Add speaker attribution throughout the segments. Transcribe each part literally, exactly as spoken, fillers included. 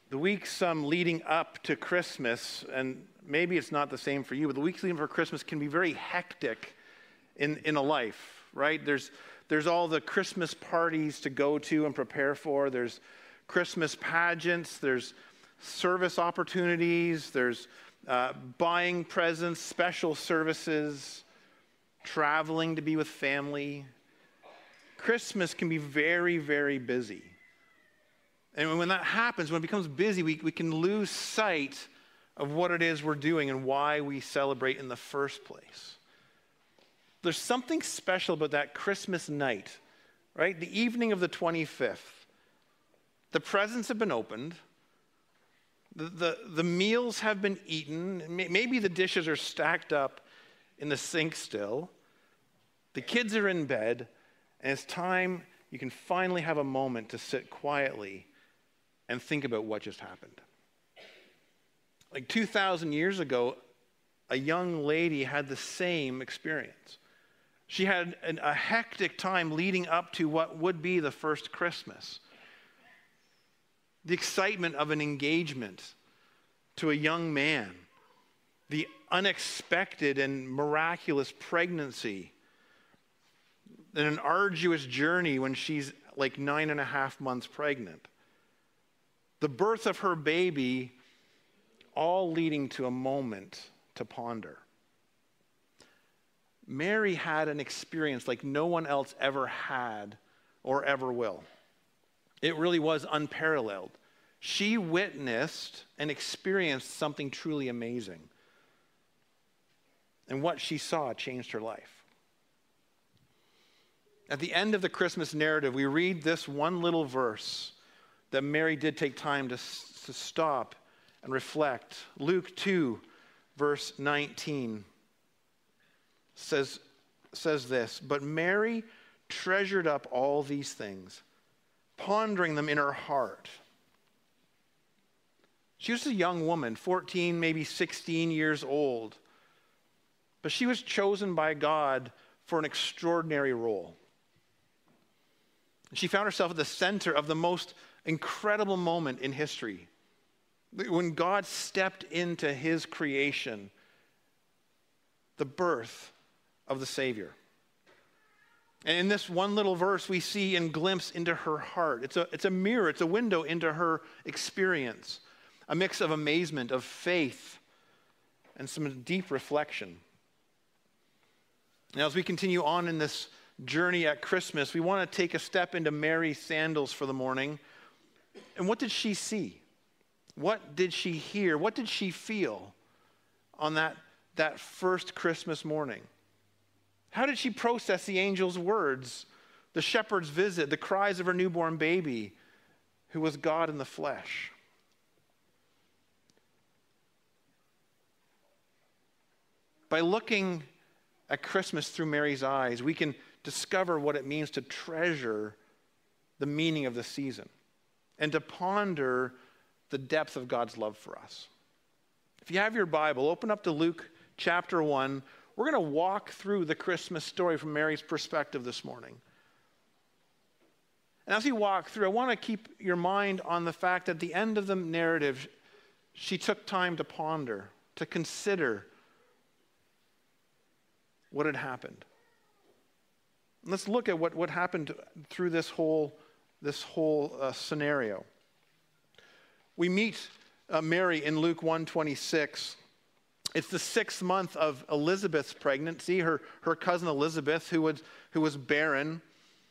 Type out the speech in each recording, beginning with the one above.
Speaker 1: The weeks um, leading up to Christmas, and maybe it's not the same for you, but the weeks leading up for Christmas can be very hectic in, in a life, right? There's, there's all the Christmas parties to go to and prepare for. There's Christmas pageants. There's service opportunities. There's uh, buying presents, special services, traveling to be with family. Christmas can be very, very busy. And when that happens, when it becomes busy, we, we can lose sight of what it is we're doing and why we celebrate in the first place. There's something special about that Christmas night, right? The evening of the twenty-fifth. The presents have been opened. The, the, the meals have been eaten. Maybe the dishes are stacked up in the sink still. The kids are in bed. And it's time you can finally have a moment to sit quietly and think about what just happened. Like two thousand years ago, a young lady had the same experience. She had an, a hectic time leading up to what would be the first Christmas. The excitement of an engagement to a young man, the unexpected and miraculous pregnancy, and an arduous journey when she's like nine and a half months pregnant. The birth of her baby, all leading to a moment to ponder. Mary had an experience like no one else ever had or ever will. It really was unparalleled. She witnessed and experienced something truly amazing. And what she saw changed her life. At the end of the Christmas narrative, we read this one little verse that Mary did take time to, to stop and reflect. Luke two, verse nineteen says, says this, "But Mary treasured up all these things, pondering them in her heart." She was a young woman, fourteen, maybe sixteen years old, but she was chosen by God for an extraordinary role. She found herself at the center of the most incredible moment in history, when God stepped into his creation, the birth of the Savior. And in this one little verse, we see a glimpse into her heart. It's a, it's a mirror, it's a window into her experience, a mix of amazement, of faith, and some deep reflection. Now, as we continue on in this journey at Christmas, we want to take a step into Mary's sandals for the morning. And what did she see? What did she hear? What did she feel on that, that first Christmas morning? How did she process the angel's words, the shepherd's visit, the cries of her newborn baby, who was God in the flesh? By looking at Christmas through Mary's eyes, we can discover what it means to treasure the meaning of the season and to ponder the depth of God's love for us. If you have your Bible, open up to Luke chapter one. We're going to walk through the Christmas story from Mary's perspective this morning. And as we walk through, I want to keep your mind on the fact that at the end of the narrative, she took time to ponder, to consider what had happened. Let's look at what, what happened through this whole, this whole uh, scenario. We meet uh, Mary in Luke one twenty-six. It's the sixth month of Elizabeth's pregnancy, her, her cousin Elizabeth, who was, who was barren.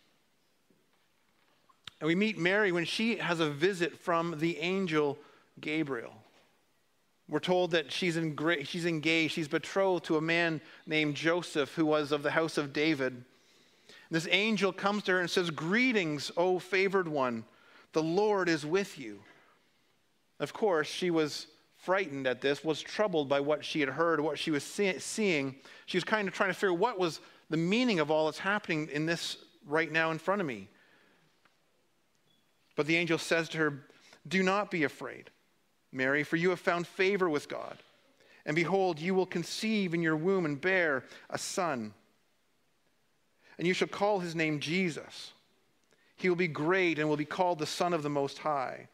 Speaker 1: And we meet Mary when she has a visit from the angel Gabriel. We're told that she's, in, she's engaged, she's betrothed to a man named Joseph, who was of the house of David. And this angel comes to her and says, "Greetings, O favored one, the Lord is with you." Of course, she was frightened at this, was troubled by what she had heard, what she was see- seeing. She was kind of trying to figure out what was the meaning of all that's happening in this right now in front of me. But the angel says to her, "Do not be afraid, Mary, for you have found favor with God. And behold, you will conceive in your womb and bear a son. And you shall call his name Jesus. He will be great and will be called the Son of the Most High.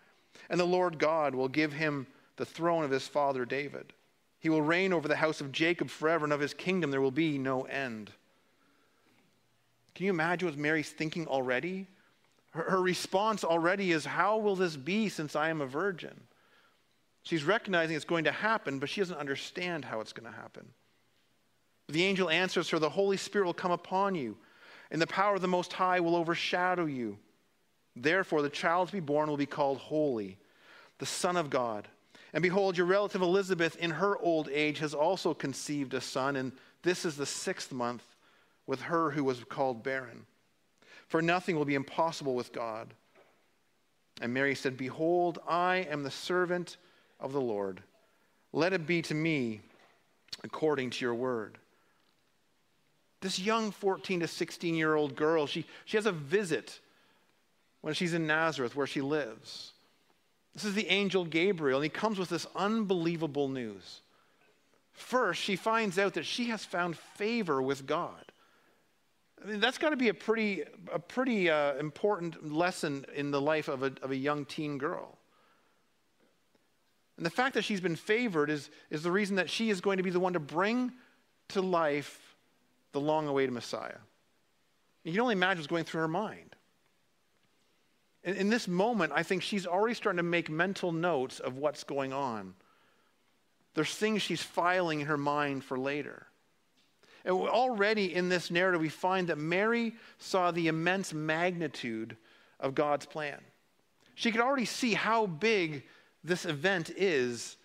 Speaker 1: And the Lord God will give him the throne of his father David. He will reign over the house of Jacob forever, and of his kingdom there will be no end. Can you imagine what Mary's thinking already? Her, her response already is, how will this be since I am a virgin? She's recognizing it's going to happen, but she doesn't understand how it's going to happen. The angel answers her, the Holy Spirit will come upon you, and the power of the Most High will overshadow you. Therefore, the child to be born will be called Holy, the Son of God. And behold, your relative Elizabeth in her old age has also conceived a son, and this is the sixth month with her who was called barren. For nothing will be impossible with God. And Mary said, behold, I am the servant of the Lord. Let it be to me according to your word. This young fourteen to sixteen-year-old girl, she, she has a visit when she's in Nazareth where she lives. This is the angel Gabriel, and he comes with this unbelievable news. First, she finds out that she has found favor with God. I mean, that's got to be a pretty, a pretty uh, important lesson in the life of a, of a young teen girl. And the fact that she's been favored is, is the reason that she is going to be the one to bring to life the long-awaited Messiah. You can only imagine what's going through her mind. In, in this moment, I think she's already starting to make mental notes of what's going on. There's things she's filing in her mind for later. And already in this narrative, we find that Mary saw the immense magnitude of God's plan. She could already see how big this event is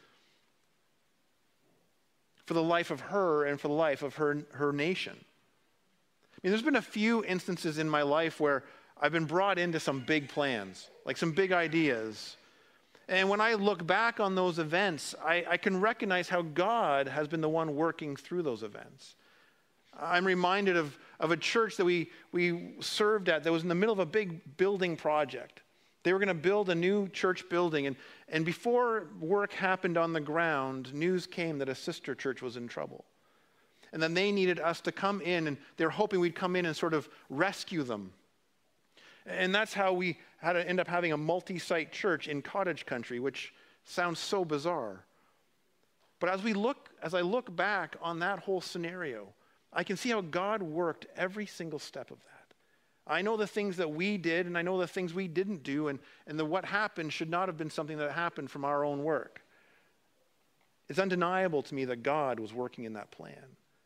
Speaker 1: for the life of her and for the life of her, her nation. I mean, there's been a few instances in my life where I've been brought into some big plans, like some big ideas. And when I look back on those events, I, I can recognize how God has been the one working through those events. I'm reminded of, of a church that we, we served at that was in the middle of a big building project. They were going to build a new church building, and, and before work happened on the ground, news came that a sister church was in trouble. And then they needed us to come in, and they were hoping we'd come in and sort of rescue them. And that's how we had to end up having a multi-site church in cottage country, which sounds so bizarre. But as we look, as I look back on that whole scenario, I can see how God worked every single step of that. I know the things that we did, and I know the things we didn't do, and, and the what happened should not have been something that happened from our own work. It's undeniable to me that God was working in that plan.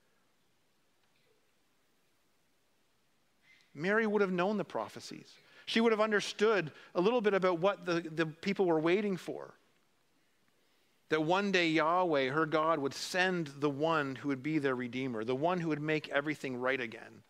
Speaker 1: Mary would have known the prophecies. She would have understood a little bit about what the, the people were waiting for. That one day Yahweh, her God, would send the one who would be their Redeemer, the one who would make everything right again.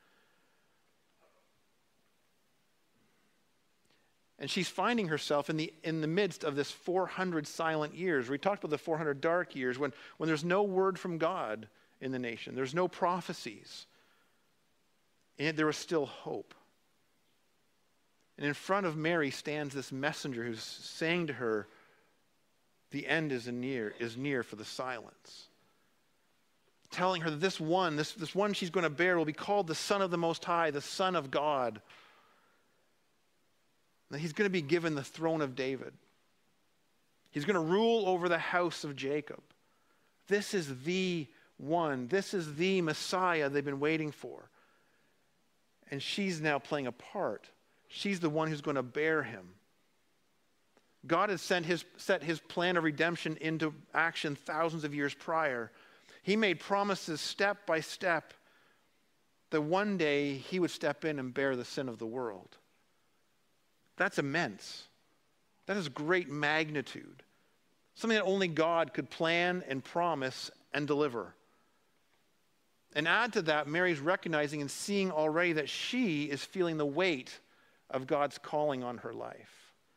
Speaker 1: And she's finding herself in the, in the midst of this four hundred silent years. We talked about the four hundred dark years when, when there's no word from God in the nation. There's no prophecies. And yet there was still hope. And in front of Mary stands this messenger who's saying to her, the end is near, is near for the silence. Telling her that this one, this, this one she's going to bear will be called the Son of the Most High, the Son of God. That he's going to be given the throne of David. He's going to rule over the house of Jacob. This is the one. This is the Messiah they've been waiting for. And she's now playing a part. She's the one who's going to bear him. God has sent his, set his plan of redemption into action thousands of years prior. He made promises step by step that one day he would step in and bear the sin of the world. That's immense. That is great magnitude. Something that only God could plan and promise and deliver. And add to that, Mary's recognizing and seeing already that she is feeling the weight of God's calling on her life.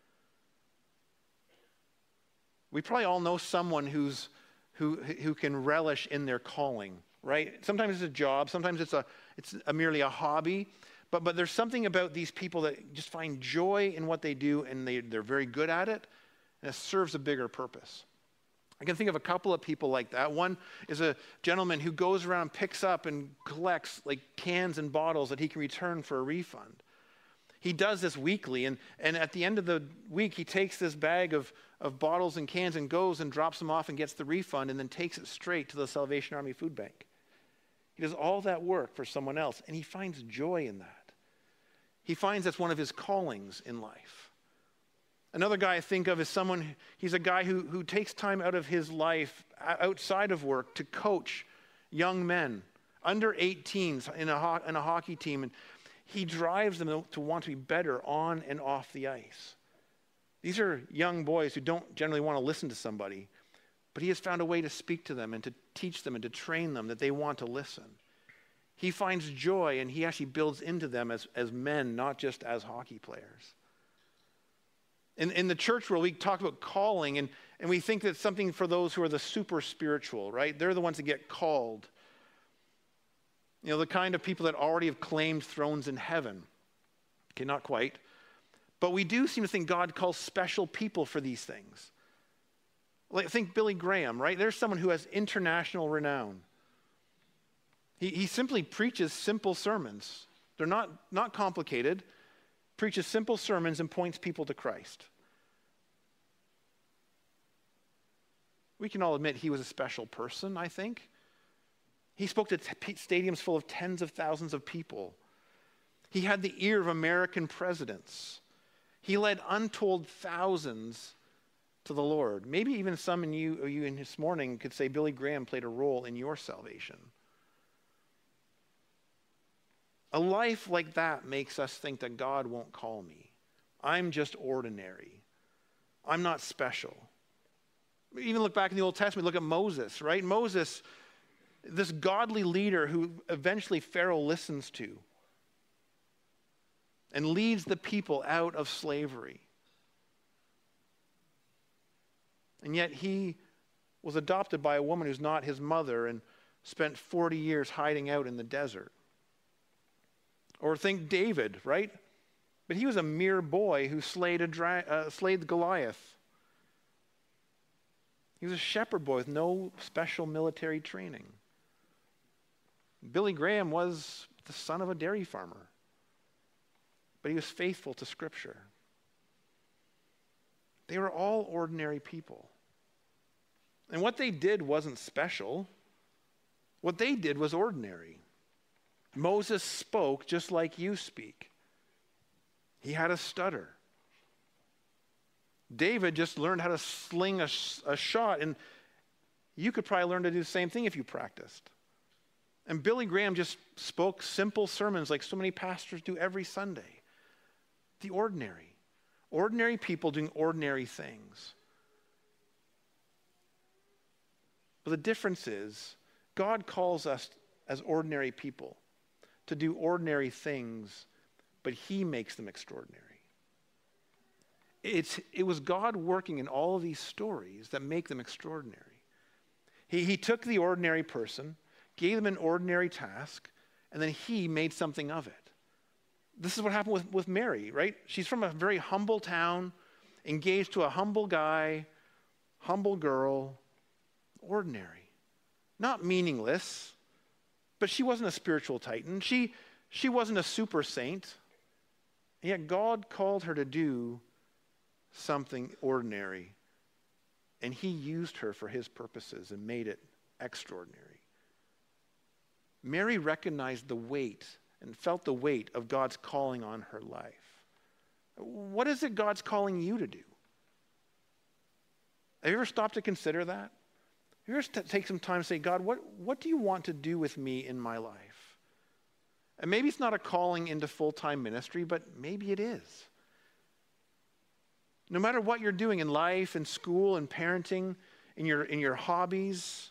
Speaker 1: We probably all know someone who's who who can relish in their calling, right? Sometimes it's a job, sometimes it's a it's a merely a hobby, but but there's something about these people that just find joy in what they do, and they they're very good at it, and it serves a bigger purpose. I can think of a couple of people like that. One is a gentleman who goes around, picks up and collects like cans and bottles that he can return for a refund. He does this weekly, and, and at the end of the week, he takes this bag of, of bottles and cans and goes and drops them off and gets the refund and then takes it straight to the Salvation Army food bank. He does all that work for someone else, and he finds joy in that. He finds that's one of his callings in life. Another guy I think of is someone, he's a guy who, who takes time out of his life outside of work to coach young men, under eighteens in a, ho- in a hockey team, and he drives them to want to be better on and off the ice. These are young boys who don't generally want to listen to somebody, but he has found a way to speak to them and to teach them and to train them that they want to listen. He finds joy, and he actually builds into them as, as men, not just as hockey players. In, in the church world, we talk about calling, and, and we think that it's something for those who are the super spiritual, right? They're the ones that get called. You know, the kind of people that already have claimed thrones in heaven. Okay, not quite. But we do seem to think God calls special people for these things. Like, think Billy Graham, right? There's someone who has international renown. He, he simply preaches simple sermons. They're not, not complicated. Preaches simple sermons and points people to Christ. We can all admit he was a special person, I think. He spoke to t- stadiums full of tens of thousands of people. He had the ear of American presidents. He led untold thousands to the Lord. Maybe even some in you, you in this morning could say Billy Graham played a role in your salvation. A life like that makes us think that God won't call me. I'm just ordinary. I'm not special. Even look back in the Old Testament, look at Moses, right? Moses, this godly leader who eventually Pharaoh listens to and leads the people out of slavery. And yet he was adopted by a woman who's not his mother and spent forty years hiding out in the desert. Or think David, right? But he was a mere boy who slayed, a dra- uh, slayed Goliath. He was a shepherd boy with no special military training. Billy Graham was the son of a dairy farmer, but he was faithful to Scripture. They were all ordinary people. And what they did wasn't special. What they did was ordinary. Moses spoke just like you speak. He had a stutter. David just learned how to sling a, a shot, and you could probably learn to do the same thing if you practiced. And Billy Graham just spoke simple sermons like so many pastors do every Sunday. The ordinary. Ordinary people doing ordinary things. But the difference is, God calls us as ordinary people to do ordinary things, but he makes them extraordinary. It's, it was God working in all of these stories that make them extraordinary. He, he took the ordinary person, gave them an ordinary task, and then he made something of it. This is what happened with, with Mary, right? She's from a very humble town, engaged to a humble guy, humble girl, ordinary. Not meaningless, but she wasn't a spiritual titan. She, she wasn't a super saint. And yet God called her to do something ordinary. And he used her for his purposes and made it extraordinary. Mary recognized the weight and felt the weight of God's calling on her life. What is it God's calling you to do? Have you ever stopped to consider that? Have you ever st- take some time to say, God, what, what do you want to do with me in my life? And maybe it's not a calling into full-time ministry, but maybe it is. No matter what you're doing in life, in school, in parenting, in your, in your hobbies,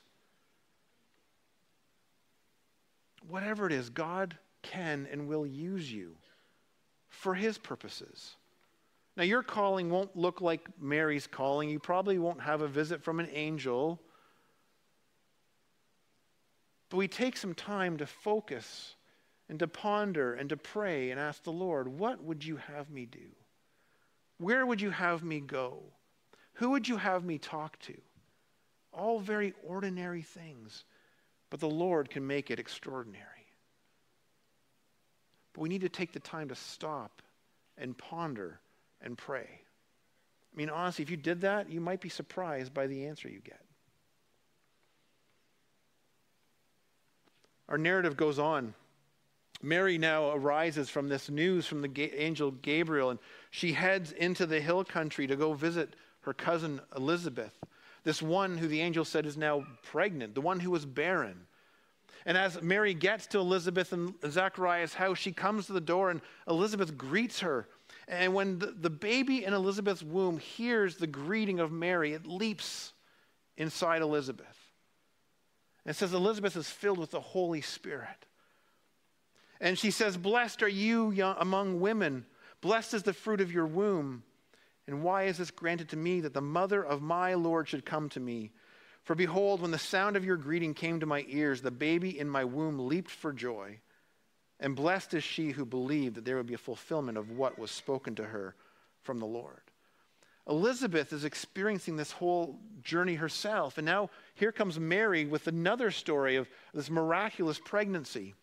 Speaker 1: whatever it is, God can and will use you for his purposes. Now, your calling won't look like Mary's calling. You probably won't have a visit from an angel. But we take some time to focus and to ponder and to pray and ask the Lord, what would you have me do? Where would you have me go? Who would you have me talk to? All very ordinary things, but the Lord can make it extraordinary. But we need to take the time to stop and ponder and pray. I mean, honestly, if you did that, you might be surprised by the answer you get. Our narrative goes on. Mary now arises from this news from the ga- angel Gabriel, and she heads into the hill country to go visit her cousin Elizabeth, this one who the angel said is now pregnant, the one who was barren. And as Mary gets to Elizabeth and Zechariah's house, she comes to the door, and Elizabeth greets her. And when the, the baby in Elizabeth's womb hears the greeting of Mary, it leaps inside Elizabeth. And it says Elizabeth is filled with the Holy Spirit. And she says, "Blessed are you young, among women. Blessed is the fruit of your womb. And why is this granted to me, that the mother of my Lord should come to me? For behold, when the sound of your greeting came to my ears, the baby in my womb leaped for joy. And blessed is she who believed that there would be a fulfillment of what was spoken to her from the Lord." Elizabeth is experiencing this whole journey herself. And now here comes Mary with another story of this miraculous pregnancy.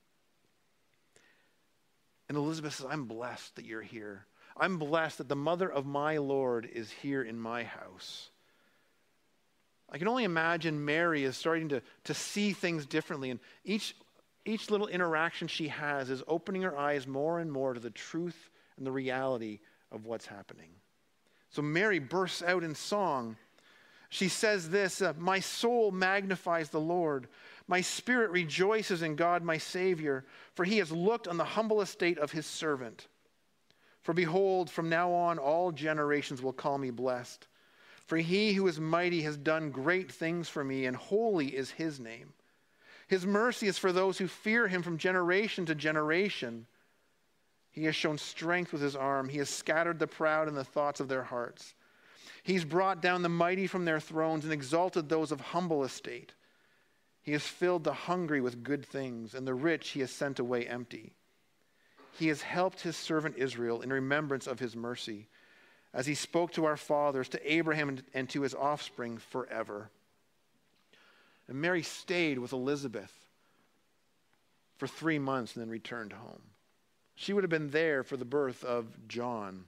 Speaker 1: And Elizabeth says, "I'm blessed that you're here. I'm blessed that the mother of my Lord is here in my house." I can only imagine Mary is starting to, to see things differently. And each, each little interaction she has is opening her eyes more and more to the truth and the reality of what's happening. So Mary bursts out in song. She says this, uh, "My soul magnifies the Lord. My spirit rejoices in God my Savior, for he has looked on the humble estate of his servant. For behold, from now on all generations will call me blessed. For he who is mighty has done great things for me, and holy is his name. His mercy is for those who fear him from generation to generation. He has shown strength with his arm. He has scattered the proud in the thoughts of their hearts. He's brought down the mighty from their thrones and exalted those of humble estate. He has filled the hungry with good things, and the rich he has sent away empty. He has helped his servant Israel in remembrance of his mercy, as he spoke to our fathers, to Abraham and to his offspring forever." And Mary stayed with Elizabeth for three months and then returned home. She would have been there for the birth of John.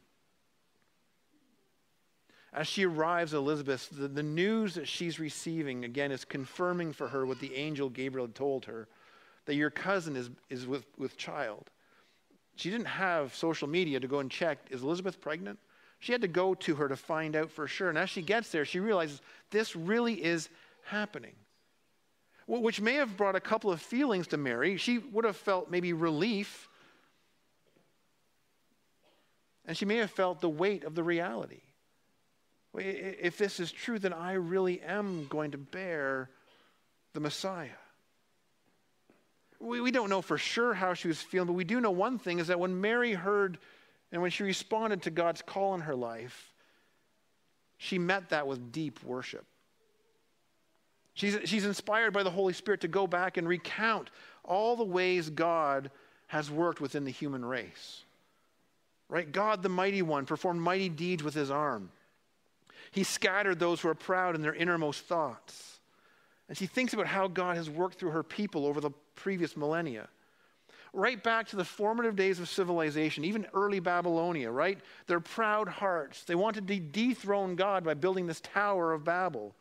Speaker 1: As she arrives at Elizabeth, the, the news that she's receiving, again, is confirming for her what the angel Gabriel had told her, that your cousin is, is with, with child. She didn't have social media to go and check, is Elizabeth pregnant? She had to go to her to find out for sure. And as she gets there, she realizes this really is happening, which may have brought a couple of feelings to Mary. She would have felt maybe relief, and she may have felt the weight of the reality. If this is true, then I really am going to bear the Messiah. We, we don't know for sure how she was feeling, but we do know one thing, is that when Mary heard and when she responded to God's call in her life, she met that with deep worship. She's, she's inspired by the Holy Spirit to go back and recount all the ways God has worked within the human race. Right? God, the mighty one, performed mighty deeds with his arm. He scattered those who are proud in their innermost thoughts. And she thinks about how God has worked through her people over the previous millennia. Right back to the formative days of civilization, even early Babylonia, right? Their proud hearts. They wanted to dethrone God by building this Tower of Babel.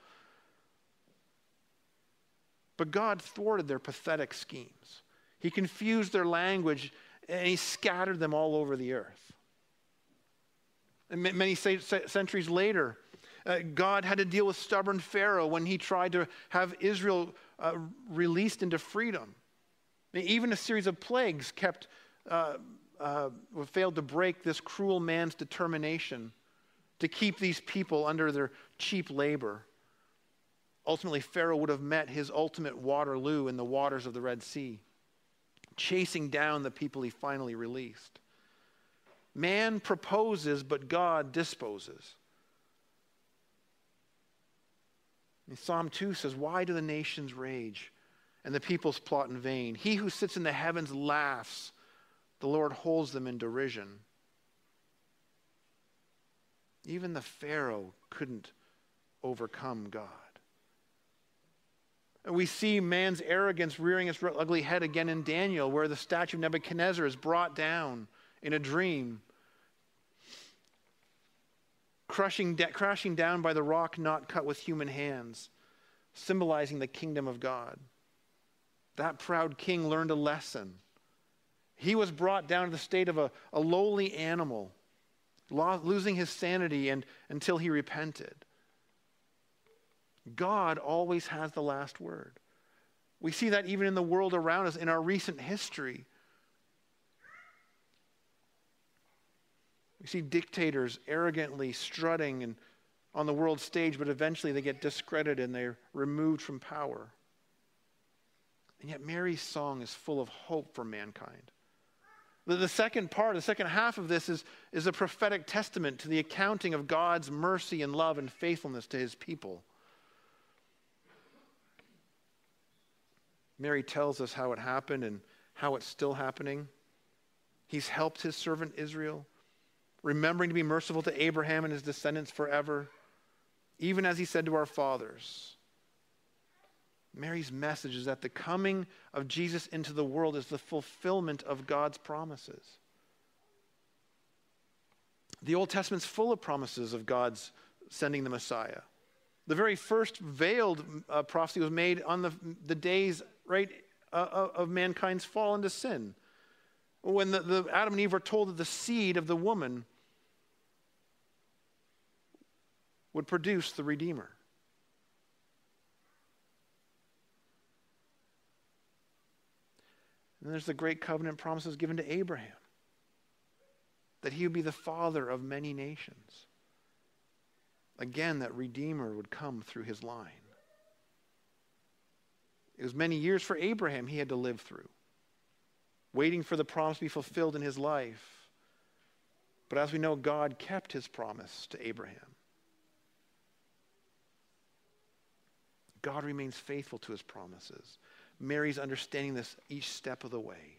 Speaker 1: But God thwarted their pathetic schemes. He confused their language, and he scattered them all over the earth. And many centuries later, uh, God had to deal with stubborn Pharaoh when he tried to have Israel uh, released into freedom. Even a series of plagues kept uh, uh, failed to break this cruel man's determination to keep these people under their cheap labor. Ultimately, Pharaoh would have met his ultimate Waterloo in the waters of the Red Sea, chasing down the people he finally released. Man proposes, but God disposes. And Psalm two says, "Why do the nations rage and the peoples plot in vain? He who sits in the heavens laughs. The Lord holds them in derision." Even the Pharaoh couldn't overcome God. And we see man's arrogance rearing its ugly head again in Daniel, where the statue of Nebuchadnezzar is brought down in a dream. crushing de- crashing down by the rock not cut with human hands, symbolizing the kingdom of God. That proud king learned a lesson. He was brought down to the state of a, a lowly animal, lo- losing his sanity and, until he repented. God always has the last word. We see that even in the world around us, in our recent history. We see dictators arrogantly strutting and on the world stage, but eventually they get discredited and they're removed from power. And yet Mary's song is full of hope for mankind. The, the second part, the second half of this is, is a prophetic testament to the accounting of God's mercy and love and faithfulness to his people. Mary tells us how it happened and how it's still happening. He's helped his servant Israel, remembering to be merciful to Abraham and his descendants forever, even as he said to our fathers. Mary's message is that the coming of Jesus into the world is the fulfillment of God's promises. The Old Testament's full of promises of God's sending the Messiah. The very first veiled uh, prophecy was made on the, the days right uh, of mankind's fall into sin. When the, the Adam and Eve were told that the seed of the woman would produce the Redeemer. And there's the great covenant promises given to Abraham, that he would be the father of many nations. Again, that Redeemer would come through his line. It was many years for Abraham he had to live through, waiting for the promise to be fulfilled in his life. But as we know, God kept his promise to Abraham. God remains faithful to his promises. Mary's understanding this each step of the way.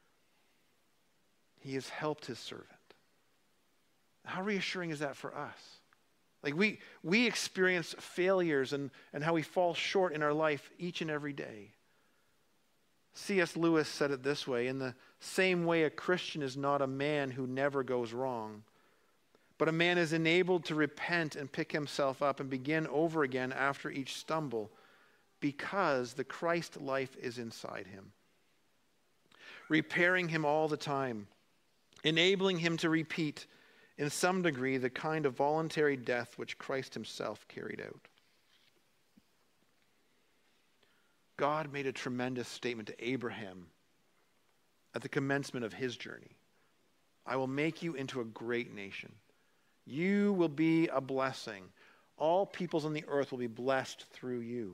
Speaker 1: He has helped his servant. How reassuring is that for us? Like we, we experience failures and, and how we fall short in our life each and every day. C S Lewis said it this way: in the same way, a Christian is not a man who never goes wrong, but a man is enabled to repent and pick himself up and begin over again after each stumble, because the Christ life is inside him, repairing him all the time, enabling him to repeat in some degree the kind of voluntary death which Christ himself carried out. God made a tremendous statement to Abraham at the commencement of his journey. I will make you into a great nation. You will be a blessing. All peoples on the earth will be blessed through you.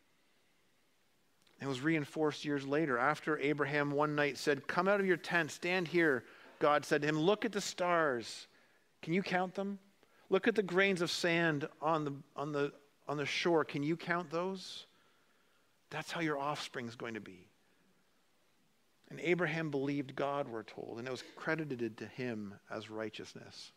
Speaker 1: It was reinforced years later after Abraham one night said, "Come out of your tent, stand here." God said to him, "Look at the stars. Can you count them? Look at the grains of sand on the, on the, on the shore. Can you count those? That's how your offspring is going to be." And Abraham believed God, we're told, and it was credited to him as righteousness.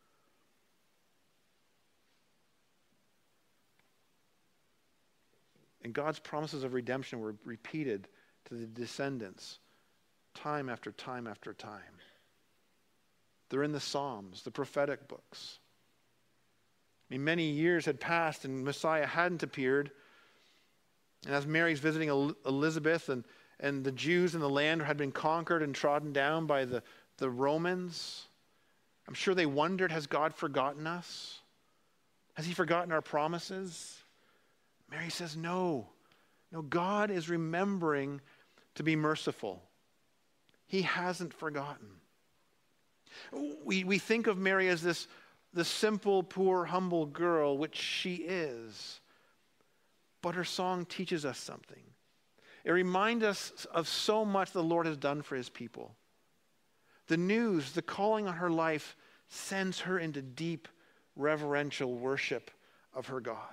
Speaker 1: And God's promises of redemption were repeated to the descendants time after time after time. They're in the Psalms, the prophetic books. I mean, many years had passed and Messiah hadn't appeared. And as Mary's visiting Elizabeth and, and the Jews in the land had been conquered and trodden down by the, the Romans, I'm sure they wondered, has God forgotten us? Has he forgotten our promises? Mary says, no. No, God is remembering to be merciful. He hasn't forgotten. We, we think of Mary as this, this simple, poor, humble girl, which she is. But her song teaches us something. It reminds us of so much the Lord has done for his people. The news, the calling on her life sends her into deep, reverential worship of her God.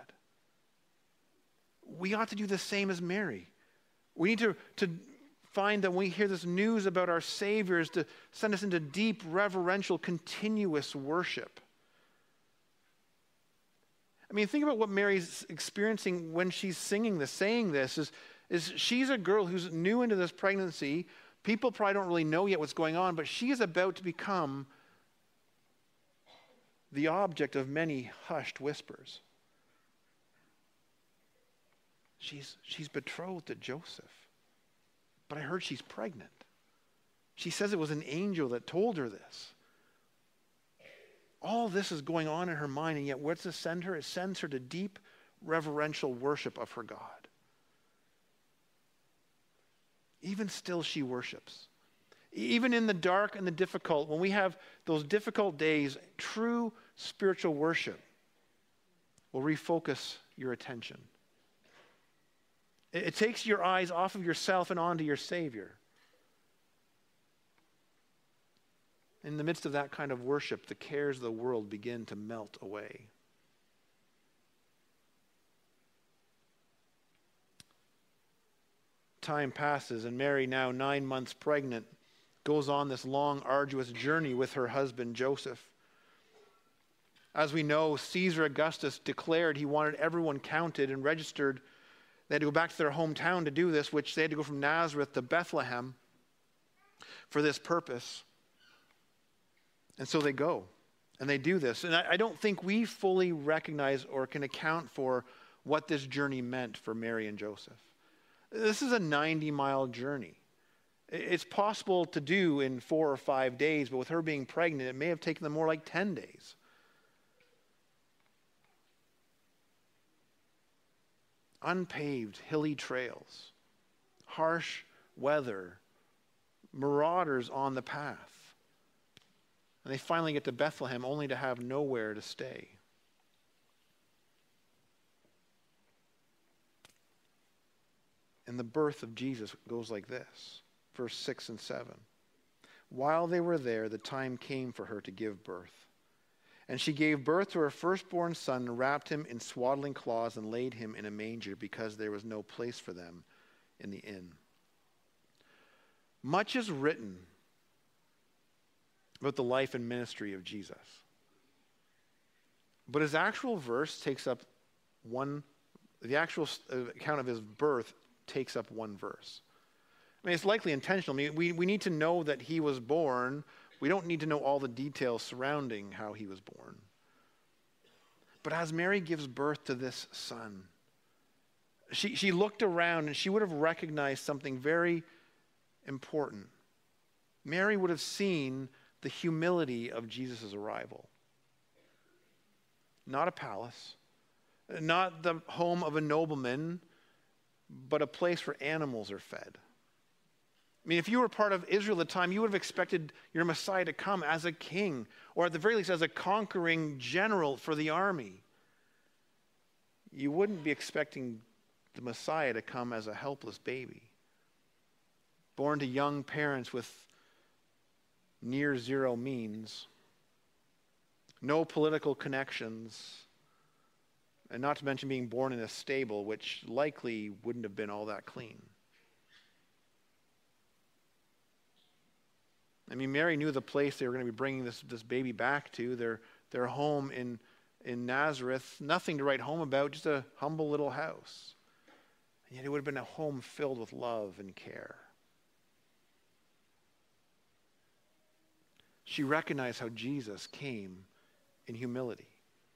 Speaker 1: We ought to do the same as Mary. We need to, to find that when we hear this news about our Savior is to send us into deep, reverential, continuous worship. I mean, think about what Mary's experiencing when she's singing this, saying this, is, is she's a girl who's new into this pregnancy. People probably don't really know yet what's going on, but she is about to become the object of many hushed whispers. She's, she's betrothed to Joseph, but I heard she's pregnant. She says it was an angel that told her this. All this is going on in her mind, and yet what's it send her? It sends her to deep reverential worship of her God. Even still, she worships. Even in the dark and the difficult, when we have those difficult days, true spiritual worship will refocus your attention. It, it takes your eyes off of yourself and onto your Savior. In the midst of that kind of worship, the cares of the world begin to melt away. Time passes, and Mary, now nine months pregnant, goes on this long, arduous journey with her husband, Joseph. As we know, Caesar Augustus declared he wanted everyone counted and registered. They had to go back to their hometown to do this, which they had to go from Nazareth to Bethlehem for this purpose. And so they go, and they do this. And I, I don't think we fully recognize or can account for what this journey meant for Mary and Joseph. This is a ninety-mile journey. It's possible to do in four or five days, but with her being pregnant, it may have taken them more like ten days. Unpaved, hilly trails, harsh weather, marauders on the path. And they finally get to Bethlehem only to have nowhere to stay. And the birth of Jesus goes like this, verse six and seven. While they were there, the time came for her to give birth. And she gave birth to her firstborn son, and wrapped him in swaddling cloths, and laid him in a manger, because there was no place for them in the inn. Much is written about the life and ministry of Jesus. But his actual verse takes up one, the actual account of his birth takes up one verse. I mean, it's likely intentional. I mean, we, we need to know that he was born. We don't need to know all the details surrounding how he was born. But as Mary gives birth to this son, she, she looked around and she would have recognized something very important. Mary would have seen the humility of Jesus' arrival. Not a palace, not the home of a nobleman, but a place where animals are fed. I mean, if you were part of Israel at the time, you would have expected your Messiah to come as a king, or at the very least as a conquering general for the army. You wouldn't be expecting the Messiah to come as a helpless baby, born to young parents with near zero means, no political connections, and not to mention being born in a stable, which likely wouldn't have been all that clean. I mean, Mary knew the place they were going to be bringing this, this baby back to, their, their home in, in Nazareth. Nothing to write home about, just a humble little house. And yet it would have been a home filled with love and care. She recognized how Jesus came in humility.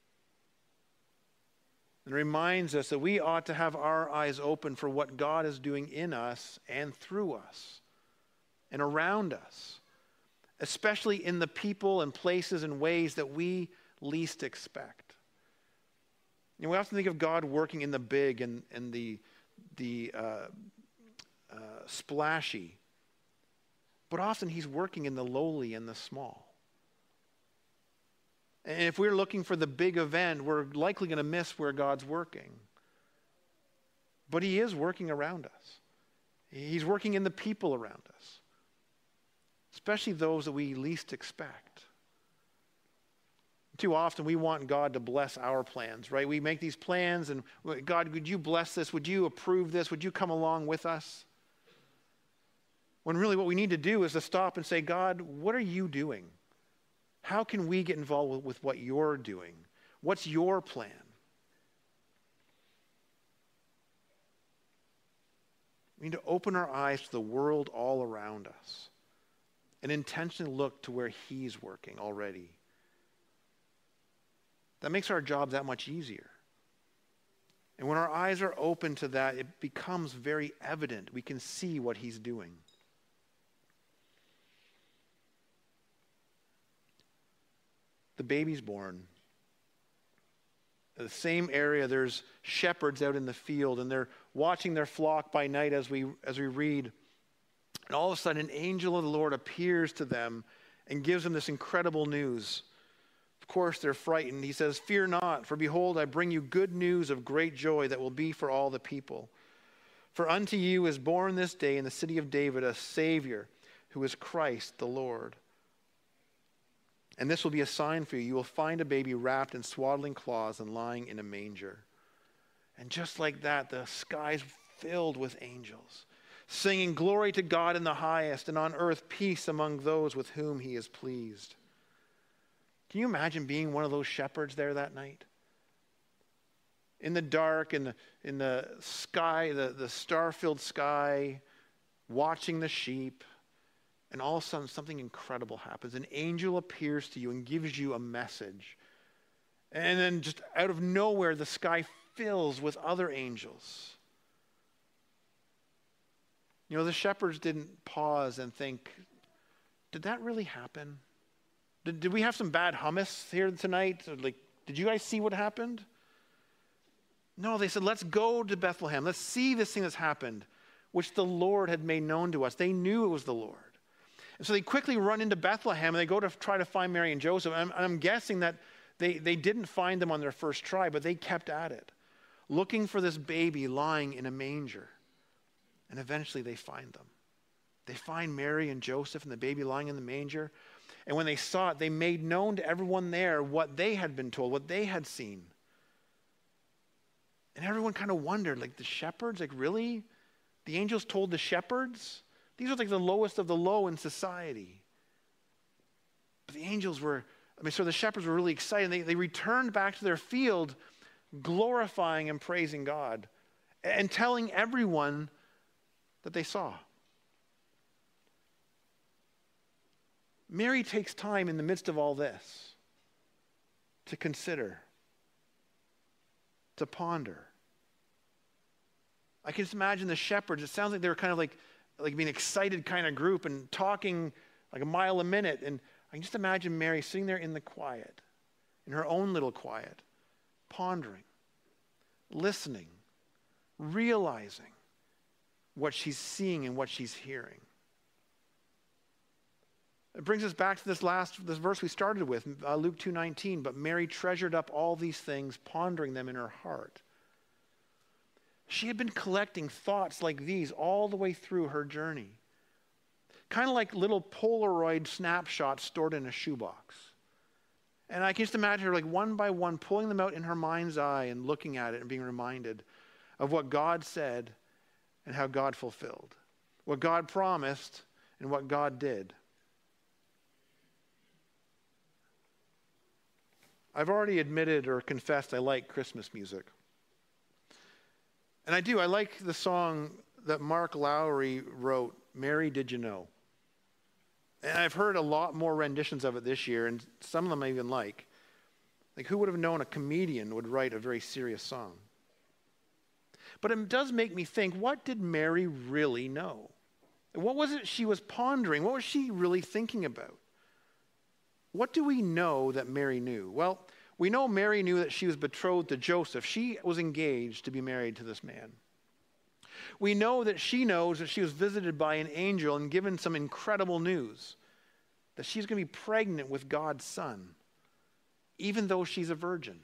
Speaker 1: And reminds us that we ought to have our eyes open for what God is doing in us and through us and around us, especially in the people and places and ways that we least expect. You know, we often think of God working in the big and, and the, the uh, uh, splashy, but often he's working in the lowly and the small. And if we're looking for the big event, we're likely going to miss where God's working. But he is working around us. He's working in the people around us, especially those that we least expect. Too often we want God to bless our plans, right? We make these plans and, God, would you bless this? Would you approve this? Would you come along with us? When really what we need to do is to stop and say, God, what are you doing? How can we get involved with, with what you're doing? What's your plan? We need to open our eyes to the world all around us and intentionally look to where he's working already. that makes our job that much easier. And when our eyes are open to that, it becomes very evident. We can see what he's doing. The baby's born. In the same area, there's shepherds out in the field, and they're watching their flock by night as we as we read. And all of a sudden, an angel of the Lord appears to them and gives them this incredible news. Of course, they're frightened. He says, "Fear not, for behold, I bring you good news of great joy that will be for all the people. For unto you is born this day in the city of David a Savior, who is Christ the Lord. And this will be a sign for you. You will find a baby wrapped in swaddling cloths and lying in a manger." And just like that, the sky's filled with angels, singing glory to God in the highest, and on earth peace among those with whom he is pleased. Can you imagine being one of those shepherds there that night? In the dark, in the, in the sky, the, the star-filled sky, watching the sheep, and all of a sudden something incredible happens. An angel appears to you and gives you a message. And then just out of nowhere, the sky fills with other angels. You know, the shepherds didn't pause and think, did that really happen? Did, did we have some bad hummus here tonight? Like, did you guys see what happened? No, they said, let's go to Bethlehem. Let's see this thing that's happened, which the Lord had made known to us. They knew it was the Lord. And so they quickly run into Bethlehem, and they go to try to find Mary and Joseph. And I'm, and I'm guessing that they, they didn't find them on their first try, but they kept at it, looking for this baby lying in a manger. And eventually they find them. They find Mary and Joseph and the baby lying in the manger. And when they saw it, they made known to everyone there what they had been told, what they had seen. And everyone kind of wondered, like, the shepherds, like, really? The angels told the shepherds? These are like the lowest of the low in society. But the angels were, I mean, so the shepherds were really excited. They, they returned back to their field, glorifying and praising God, and telling everyone that they saw. Mary takes time in the midst of all this to consider, to ponder. I can just imagine the shepherds. It sounds like they were kind of like, like being excited kind of group and talking like a mile a minute. And I can just imagine Mary sitting there in the quiet, in her own little quiet, pondering, listening, realizing what she's seeing and what she's hearing. It brings us back to this last this verse we started with, uh, Luke two nineteen. But Mary treasured up all these things, pondering them in her heart. She had been collecting thoughts like these all the way through her journey. Kind of like little Polaroid snapshots stored in a shoebox. And I can just imagine her like one by one pulling them out in her mind's eye and looking at it and being reminded of what God said and how God fulfilled. What God promised and what God did. I've already admitted or confessed I like Christmas music. And I do. I like the song that Mark Lowry wrote, "Mary, Did You Know?" And I've heard a lot more renditions of it this year, and some of them I even like. Like, who would have known a comedian would write a very serious song? But it does make me think, what did Mary really know? What was it she was pondering? What was she really thinking about? What do we know that Mary knew? Well, we know Mary knew that she was betrothed to Joseph. She was engaged to be married to this man. We know that she knows that she was visited by an angel and given some incredible news, that she's going to be pregnant with God's son, even though she's a virgin.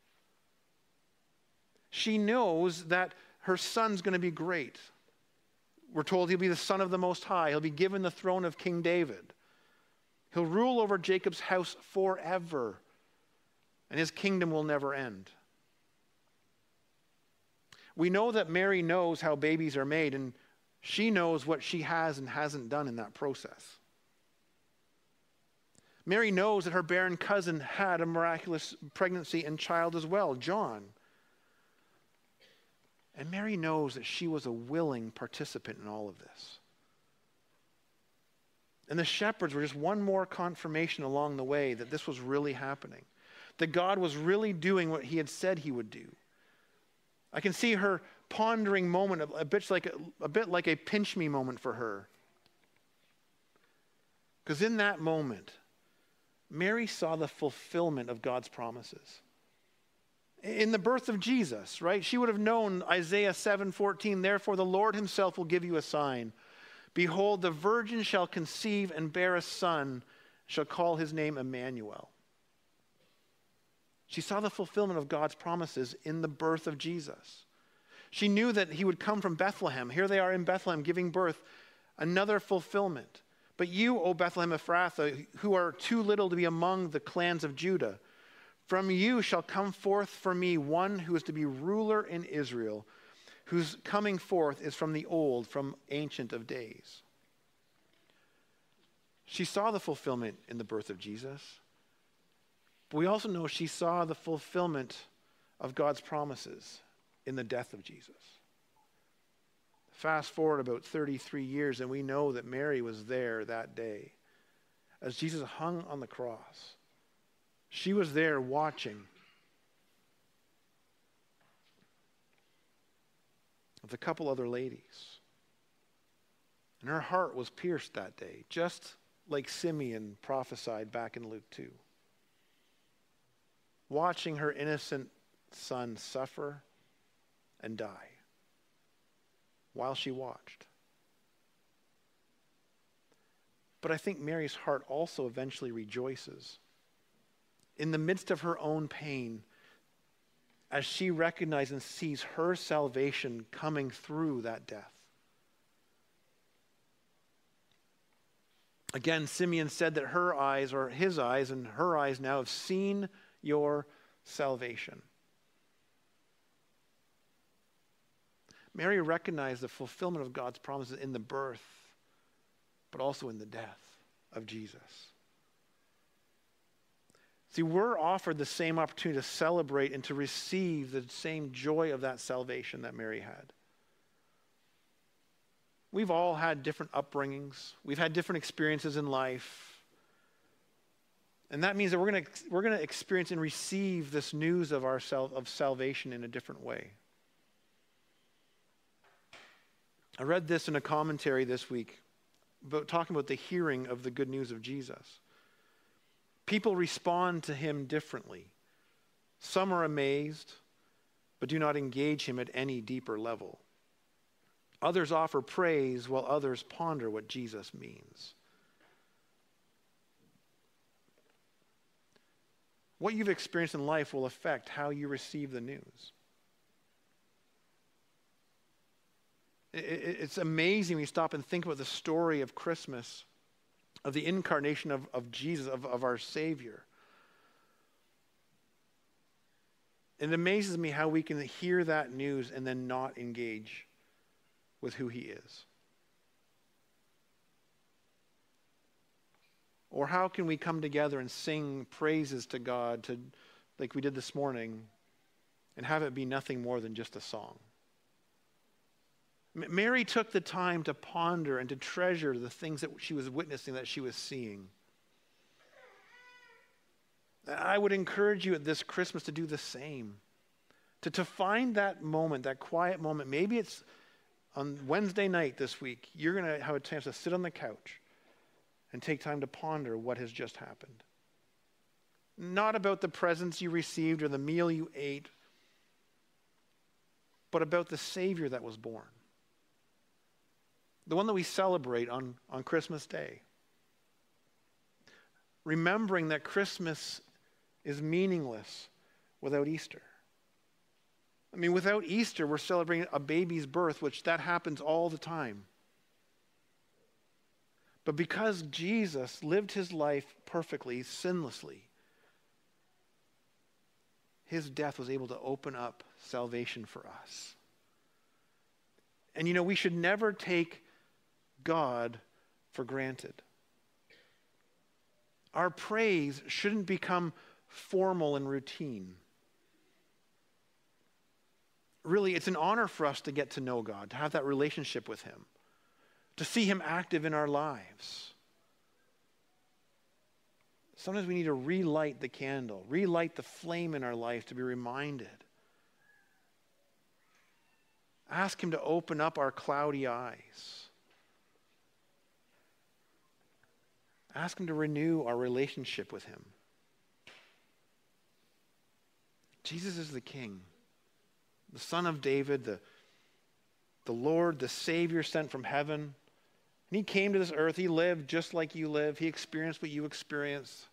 Speaker 1: She knows that her son's going to be great. We're told he'll be the Son of the Most High. He'll be given the throne of King David. He'll rule over Jacob's house forever, and his kingdom will never end. We know that Mary knows how babies are made, and she knows what she has and hasn't done in that process. Mary knows that her barren cousin had a miraculous pregnancy and child as well, John. And Mary knows that she was a willing participant in all of this. And the shepherds were just one more confirmation along the way that this was really happening. that God was really doing what he had said he would do. I can see her pondering moment, a bit like a, a bit like a pinch me moment for her. Because in that moment, Mary saw the fulfillment of God's promises. In the birth of Jesus, right? She would have known Isaiah seven fourteen, therefore the Lord himself will give you a sign. Behold, the virgin shall conceive and bear a son, shall call his name Emmanuel. She saw the fulfillment of God's promises in the birth of Jesus. She knew that he would come from Bethlehem. Here they are in Bethlehem giving birth, another fulfillment. But you, O Bethlehem Ephrathah, who are too little to be among the clans of Judah, from you shall come forth for me one who is to be ruler in Israel, whose coming forth is from the old, from ancient of days. She saw the fulfillment in the birth of Jesus. But we also know she saw the fulfillment of God's promises in the death of Jesus. Fast forward about thirty-three years, and we know that Mary was there that day as Jesus hung on the cross. She was there watching with a couple other ladies. And her heart was pierced that day, just like Simeon prophesied back in Luke two. Watching her innocent son suffer and die while she watched. But I think Mary's heart also eventually rejoices in the midst of her own pain as she recognizes and sees her salvation coming through that death. Again, Simeon said that her eyes, or his eyes and her eyes now have seen your salvation. Mary recognized the fulfillment of God's promises in the birth, but also in the death of Jesus. See, we're offered the same opportunity to celebrate and to receive the same joy of that salvation that Mary had. We've all had different upbringings. We've had different experiences in life. And that means that we're going to we're going to experience and receive this news of our sal- of salvation in a different way. I read this in a commentary this week about talking about the hearing of the good news of Jesus. People respond to him differently. Some are amazed, but do not engage him at any deeper level. Others offer praise, while others ponder what Jesus means. What you've experienced in life will affect how you receive the news. It's amazing when you stop and think about the story of Christmas, of the incarnation of, of Jesus, of, of our Savior. It amazes me how we can hear that news and then not engage with who he is. Or how can we come together and sing praises to God, to, like we did this morning, and have it be nothing more than just a song? Mary took the time to ponder and to treasure the things that she was witnessing, that she was seeing. I would encourage you at this Christmas to do the same. To, to find that moment, that quiet moment. Maybe it's on Wednesday night this week. You're going to have a chance to sit on the couch and take time to ponder what has just happened. Not about the presents you received or the meal you ate, but about the Savior that was born. The one that we celebrate on, on Christmas Day. Remembering that Christmas is meaningless without Easter. I mean, without Easter, we're celebrating a baby's birth, which that happens all the time. But because Jesus lived his life perfectly, sinlessly, his death was able to open up salvation for us. And you know, we should never take God for granted. Our praise shouldn't become formal and routine. Really, it's an honor for us to get to know God, to have that relationship with him, to see him active in our lives. Sometimes we need to relight the candle, relight the flame in our life to be reminded. Ask him to open up our cloudy eyes. Ask him to renew our relationship with him. Jesus is the King, the Son of David, the, the Lord, the Savior sent from heaven. And he came to this earth. He lived just like you live. He experienced what you experience.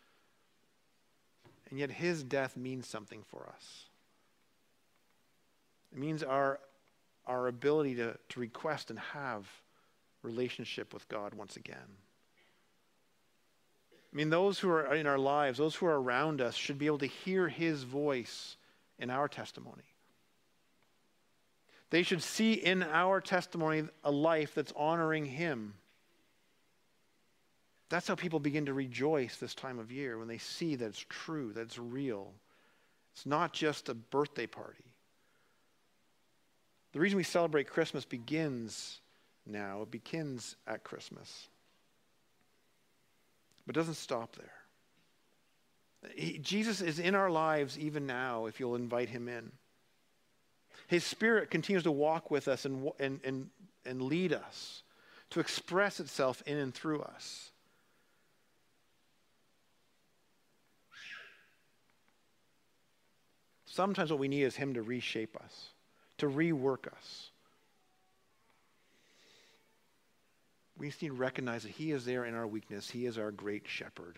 Speaker 1: And yet his death means something for us. It means our, our ability to, to request and have relationship with God once again. I mean, those who are in our lives, those who are around us, should be able to hear his voice in our testimony. They should see in our testimony a life that's honoring him. That's how people begin to rejoice this time of year, when they see that it's true, that it's real. It's not just a birthday party. The reason we celebrate Christmas begins now. It begins at Christmas. But it doesn't stop there. He, Jesus is in our lives even now, if you'll invite him in. His Spirit continues to walk with us and, and, and, and lead us, to express itself in and through us. Sometimes what we need is him to reshape us, to rework us. We just need to recognize that he is there in our weakness. He is our great shepherd.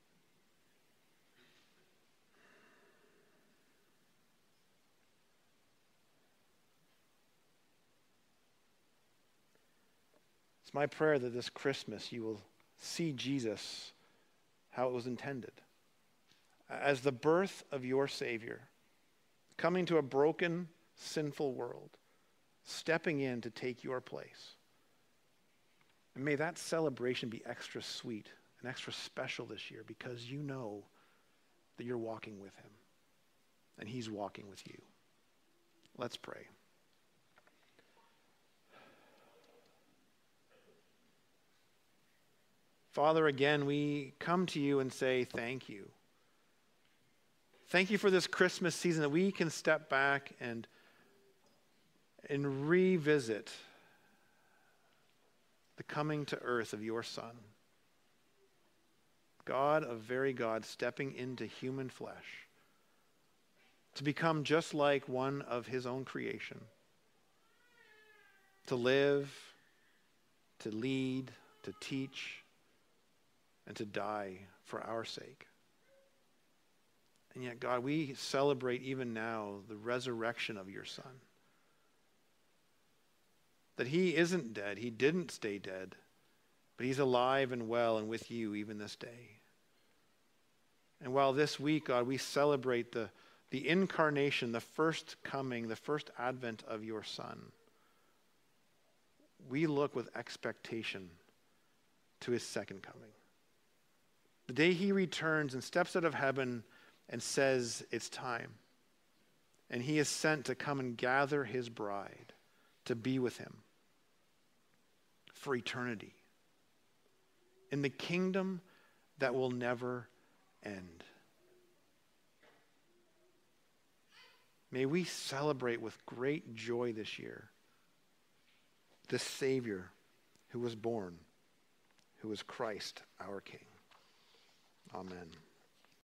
Speaker 1: It's my prayer that this Christmas you will see Jesus how it was intended, as the birth of your Savior, coming to a broken, sinful world, stepping in to take your place. And may that celebration be extra sweet and extra special this year, because you know that you're walking with him and he's walking with you. Let's pray. Father, again, we come to you and say thank you. Thank you for this Christmas season, that we can step back and, and revisit the coming to earth of your Son. God of very God, stepping into human flesh to become just like one of his own creation, to live, to lead, to teach, and to die for our sake. And yet, God, we celebrate even now the resurrection of your Son. That he isn't dead. He didn't stay dead. But he's alive and well and with you even this day. And while this week, God, we celebrate the, the incarnation, the first coming, the first advent of your Son, we look with expectation to his second coming. The day he returns and steps out of heaven and says, it's time. And he is sent to come and gather his bride to be with him for eternity in the kingdom that will never end. May we celebrate with great joy this year the Savior who was born, who is Christ our King. Amen.